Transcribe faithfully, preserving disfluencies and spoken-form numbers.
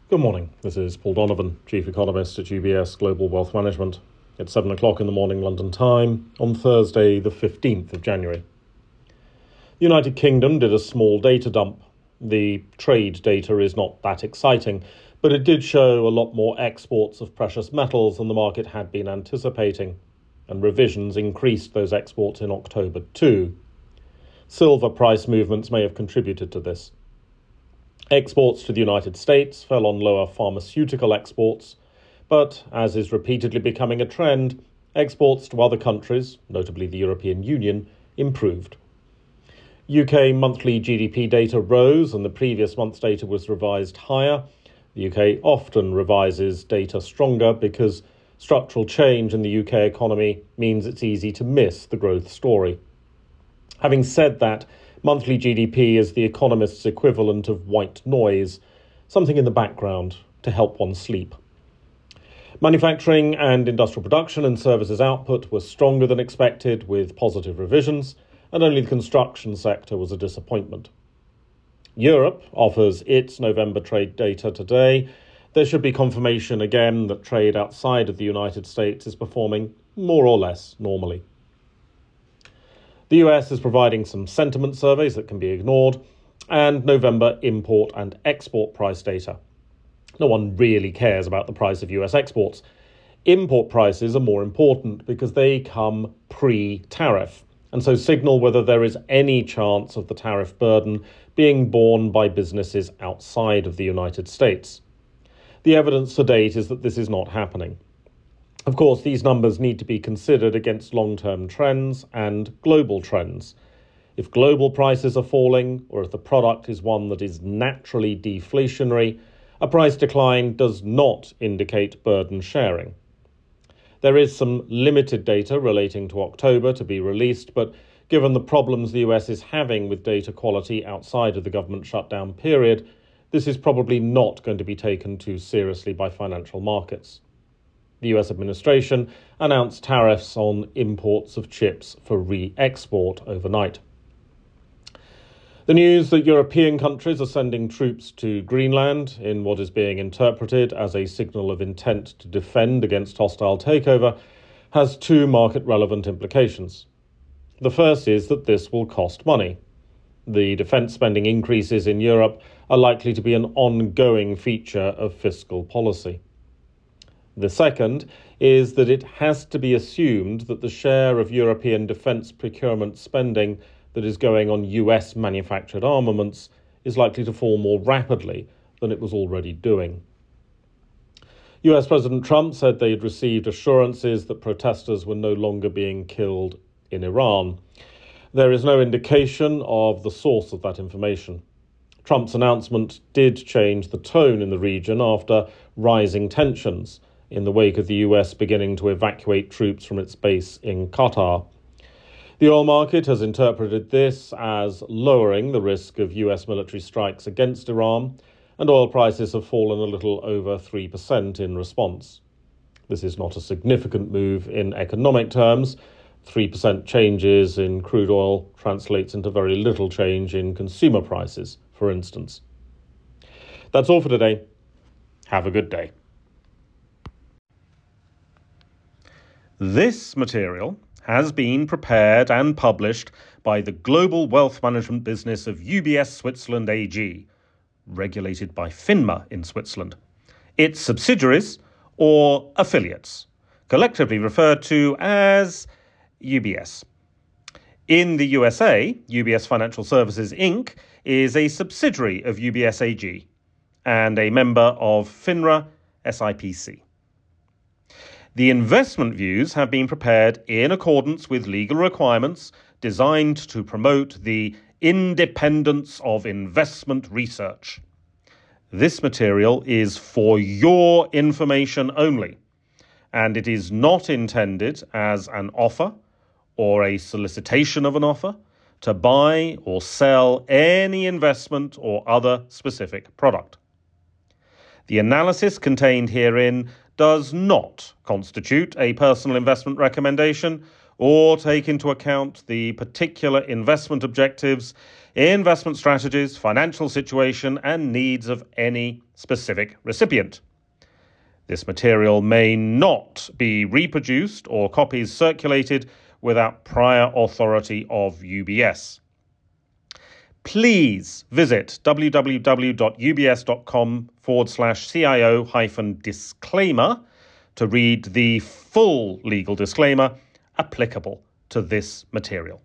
Good morning. This is Paul Donovan, Chief Economist at U B S Global Wealth Management. It's seven o'clock in the morning London time on Thursday, the fifteenth of January. The United Kingdom did a small data dump. The trade data is not that exciting, but it did show a lot more exports of precious metals than the market had been anticipating, and revisions increased those exports in October too. Silver price movements may have contributed to this. Exports to the United States fell on lower pharmaceutical exports, but, as is repeatedly becoming a trend, exports to other countries, notably the European Union, improved. U K monthly G D P data rose and the previous month's data was revised higher. The U K often revises data stronger because structural change in the U K economy means it's easy to miss the growth story. Having said that, monthly G D P is the economist's equivalent of white noise, something in the background to help one sleep. Manufacturing and industrial production and services output were stronger than expected with positive revisions, and only the construction sector was a disappointment. Europe offers its November trade data today. There should be confirmation again that trade outside of the United States is performing more or less normally. The U S is providing some sentiment surveys that can be ignored, and November import and export price data. No one really cares about the price of U S exports. Import prices are more important because they come pre-tariff, and so signal whether there is any chance of the tariff burden being borne by businesses outside of the United States. The evidence to date is that this is not happening. Of course, these numbers need to be considered against long-term trends and global trends. If global prices are falling, or if the product is one that is naturally deflationary, a price decline does not indicate burden sharing. There is some limited data relating to October to be released, but given the problems the U S is having with data quality outside of the government shutdown period, this is probably not going to be taken too seriously by financial markets. The U S administration announced tariffs on imports of chips for re-export overnight. The news that European countries are sending troops to Greenland in what is being interpreted as a signal of intent to defend against hostile takeover has two market-relevant implications. The first is that this will cost money. The defence spending increases in Europe are likely to be an ongoing feature of fiscal policy. The second is that it has to be assumed that the share of European defence procurement spending that is going on U S manufactured armaments is likely to fall more rapidly than it was already doing. U S President Trump said they had received assurances that protesters were no longer being killed in Iran. There is no indication of the source of that information. Trump's announcement did change the tone in the region after rising tensions in the wake of the U S beginning to evacuate troops from its base in Qatar. The oil market has interpreted this as lowering the risk of U S military strikes against Iran, and oil prices have fallen a little over three percent in response. This is not a significant move in economic terms. three percent changes in crude oil translates into very little change in consumer prices, for instance. That's all for today. Have a good day. This material has been prepared and published by the global wealth management business of U B S Switzerland A G, regulated by FINMA in Switzerland. Its subsidiaries, or affiliates, collectively referred to as U B S. In the U S A, U B S Financial Services Incorporated is a subsidiary of U B S A G and a member of FINRA S I P C. The investment views have been prepared in accordance with legal requirements designed to promote the independence of investment research. This material is for your information only, and it is not intended as an offer or a solicitation of an offer to buy or sell any investment or other specific product. The analysis contained herein does not constitute a personal investment recommendation or take into account the particular investment objectives investment strategies, financial situation, and needs of any specific recipient. This material may not be reproduced or copies circulated without prior authority of U B S. Please visit www.ubs.com forward slash CIO hyphen disclaimer to read the full legal disclaimer applicable to this material.